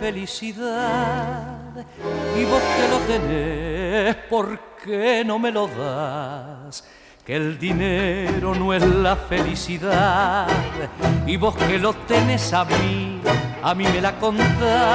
felicidad. Y vos que lo tenés, ¿por qué no me lo das? Que el dinero no es la felicidad. Y vos que lo tenés a mí me la contás.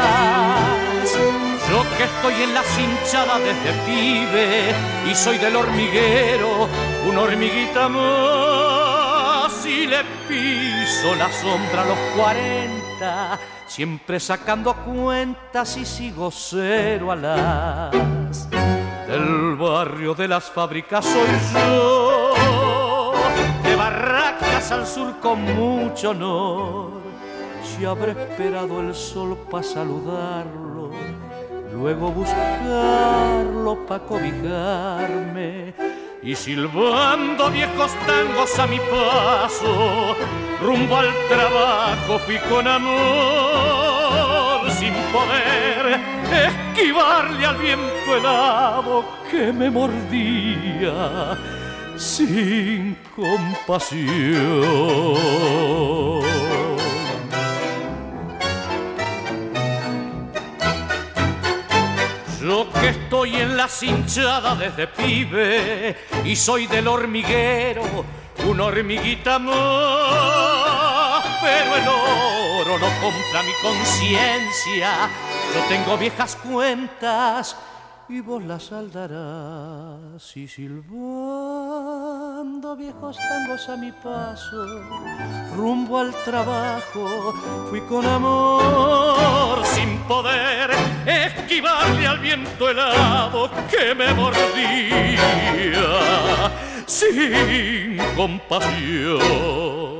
Yo que estoy en las hinchadas desde pibe y soy del hormiguero, una hormiguita más, y le piso la sombra a los 40, siempre sacando cuentas y sigo cero a las. Del barrio de las fábricas soy yo, de Barracas al sur con mucho honor. Si habré esperado el sol pa' saludarlo, luego buscarlo pa' cobijarme, y silbando viejos tangos a mi paso, rumbo al trabajo fui con amor, sin poder esquivarle al viento helado que me mordía sin compasión. Yo que estoy en las hinchadas desde pibe y soy del hormiguero, una hormiguita más, pero el oro no compra mi conciencia. Yo tengo viejas cuentas y vos las saldarás, y silbando viejos tangos a mi paso, rumbo al trabajo fui con amor, sin poder esquivarle al viento helado que me mordía sin compasión.